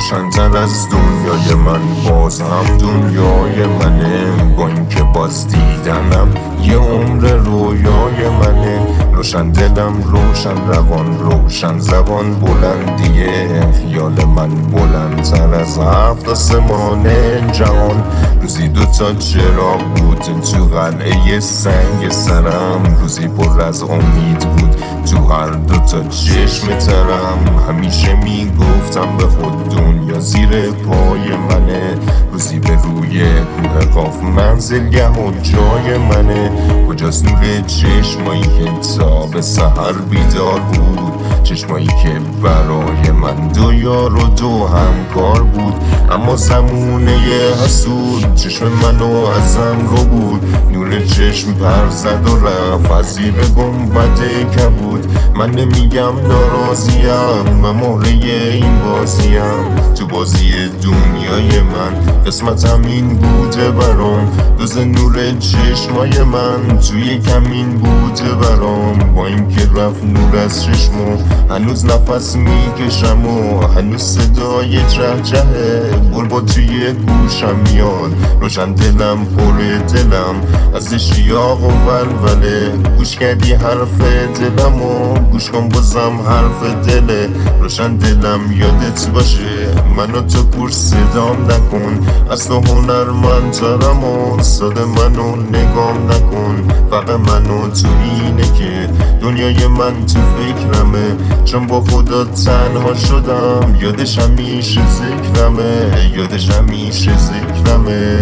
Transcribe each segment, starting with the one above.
روشن‌تر از دنیای من باز هم دنیای منه، با اینکه باز دیدنم یه عمر رویای منه. روشن دلم، روشن روان، روشن زبان، بلندیه خیال من بلندتر از 7 آسمان جهان. روزی 2 چراغ بود تو قلعه سنگ سرم، روزی پر از امید بود تو هر 2 چشم ترم. همیشه میگفتم به خود دنیا زیر پای منه، روزی به روی کوه قاف منزلگه و جای منه. کجاست نور چشمایی که تا به سحر بیدار بود، چشمایی که برای من 2 یار و 2 همکار بود. اما زمونه حسود چشم منو ازم رو بود، نور چشم پر زد و رفت از زیر گنبد کبود. من نمیگم ناراضیم، من مهره این بازیم، تو بازی دنیای من قسمتم این بوده برام. دوز نور چشمای من توی کمین بوده برام، با اینکه رفت نور از چشمو هنوز نفس میکشم و هنوز صدای چهچه بلبل توی گوشم میاد. روشن دلم، پر دلم از اشتیاق و ولوله، گوش کردی حرف دلم و گوش کن بازم حرف دله. روشن دلم یادت باشه منو تو کور صدام نکن، اصلا هنرمندترم و ساده منو نگام نکن. فقط منو تو اینه که دنیای من تو فکرمه، چون با خدا تنها شدم یادش همیشه ذکرمه، یادش همیشه ذکرمه.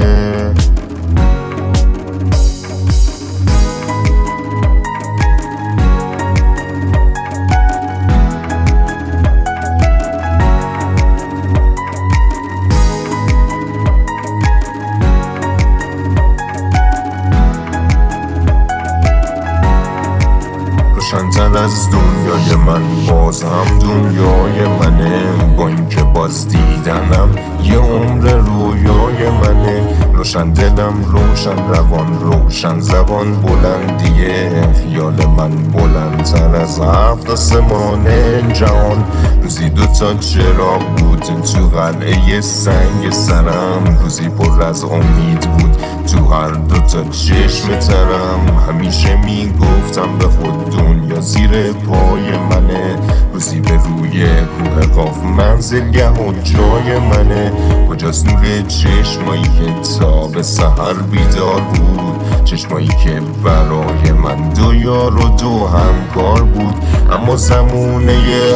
روشن‌تر از دنیای من باز هم دنیای منه، با اینکه باز دیدنم یه عمر رویای منه. روشن دلم، روشن روان، روشن زبان، بلندیه خیال من بلندتر از 7 آسمان جهان. روزی 2 چراغ بود تو قلعه سنگ سرم، روزی پر از امید بود تو هر 2 چشم ترم. همیشه میگفتم به خود دنیا زیر پای منه، روزی به روی کوه قاف منزلگه و جای منه. کجاست نور چشمایی که تا به سحر بیدار بود، چشمایی که برای من 2 یار و 2 همکار بود. اما زمونه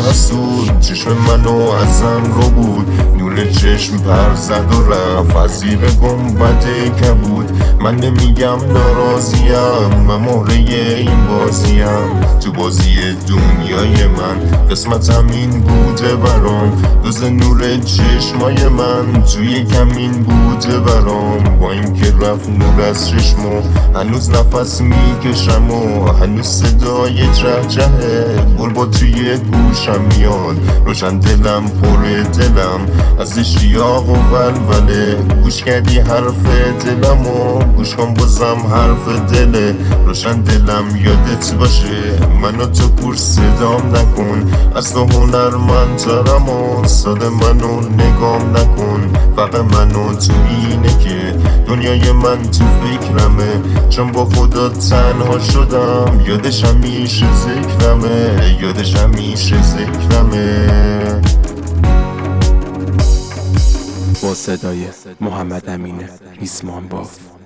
حسود چشم منو ازم رو بود، نور چشم پر زد و رفت از زیر گنبد کبود. من نمیگم ناراضیم، من مهره این بازیم، تو بازی دنیای من قسمتم این بوده برام. دوز نور چشمای من توی کمین بوده برام، با اینکه رفت نور از چشمو هنوز نفس میکشم و هنوز صدای چهچه بلبل توی گوشم میاد. روشن دلم، پر دلم از اشتیاق و ولوله، گوش کردی حرف دلم و گوش کن بازم حرف دله. روشن دلم یادت باشه منو تو کور صدام نکن، اصلا هنرمندترم و ساده منو نگام نکن. فقط منو تو اینه که دنیای من تو فکرمه، چون با خدا تنها شدم یادش همیشه ذکرمه، یادش همیشه ذکرمه. با صدای محمد امین ریسمان باف.